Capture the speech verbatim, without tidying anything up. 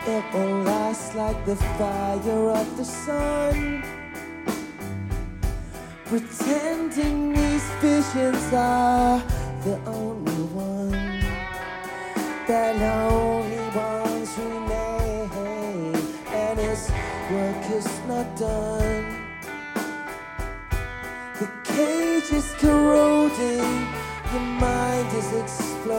It won't last like the fire of the sun. Pretending these visions are the only ones, that only ones remain, and his work is not done. The cage is corroding, your mind is exploding.